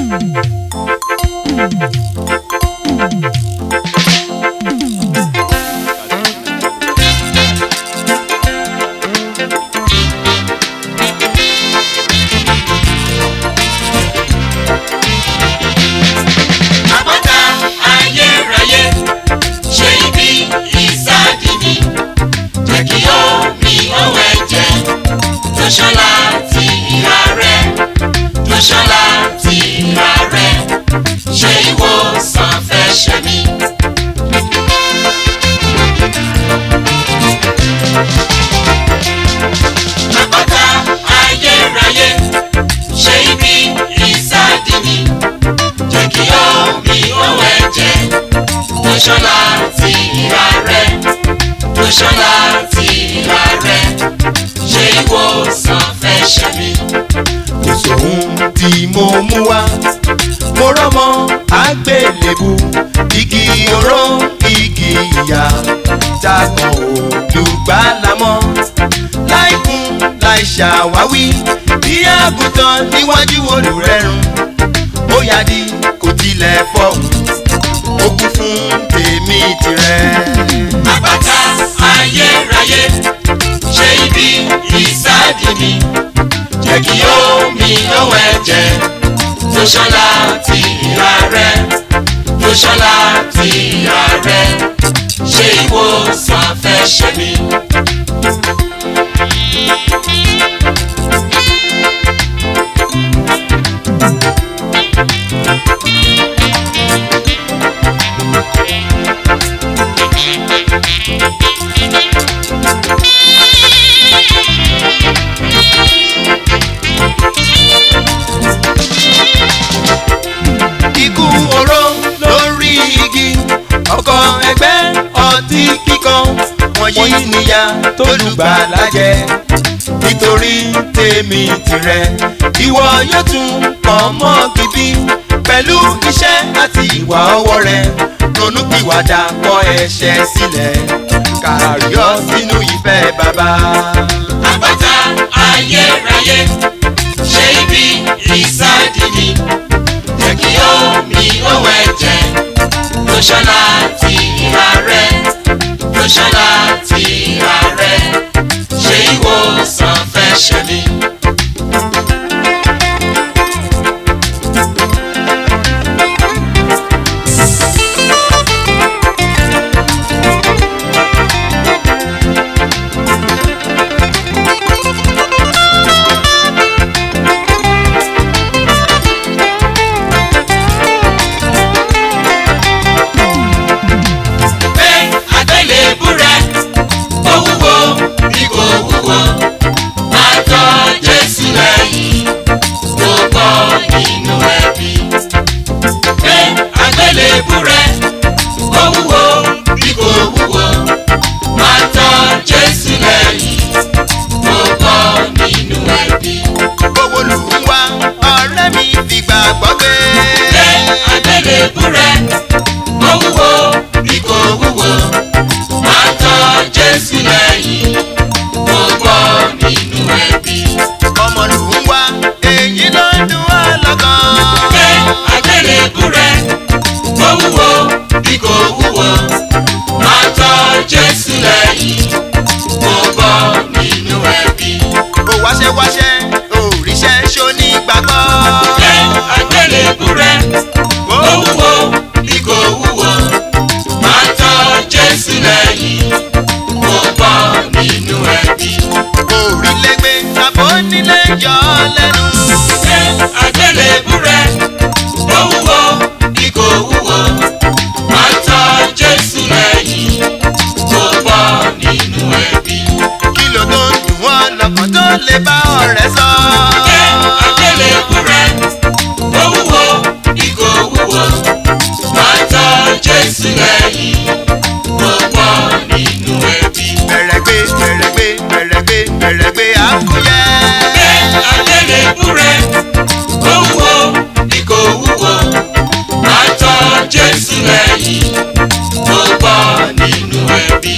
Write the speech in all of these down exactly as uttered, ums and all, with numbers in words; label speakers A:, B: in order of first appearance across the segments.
A: Ṣàwáwí bí àgùntàn níwájú olùrẹ́rùn ó yádi kò tilẹ̀ fọ̀hún ó kú fún tèmi tìrẹ.
B: Àpáta ayérayé ṣe ibi ìsádi mi jẹ́ kí omi lọ́wọ́ ẹ̀jẹ̀ tó ṣàn láti ìhà rẹ̀ tó ṣàn láti ìhà rẹ̀ ṣe ìwòsàn fẹ́ṣẹ̀ mi.
A: Ikú oró lórí igi ọkọ ẹgbẹ́ ọtí kíkan wọ̀nyí níyà tó lùgbàlà jẹ nítorí tèmi tìrẹ ìwọ yóò tún ọmọ bíbí pẹ̀lú iṣẹ́ àti ìwà ọwọ́ rẹ ronúpìwàdà kọ̀ ẹ̀ṣẹ̀ sílẹ̀ kàríọ́ sínú ìfẹ́ bàbá.
B: Àpáta ayérayé ṣe ibi ìsádi mi jẹ́ kí omi lọ́wọ́ ẹ̀jẹ̀ tó ṣàn láti ìhà rẹ̀ tó ṣàn láti ìhà rẹ̀ ṣe ìwòsàn fẹ́ṣẹ̀ mi.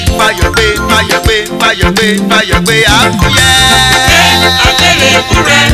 A: Fàyọ̀gbé fàyọ̀gbé àkúyẹ́.
B: Àgbélébùú rẹ̀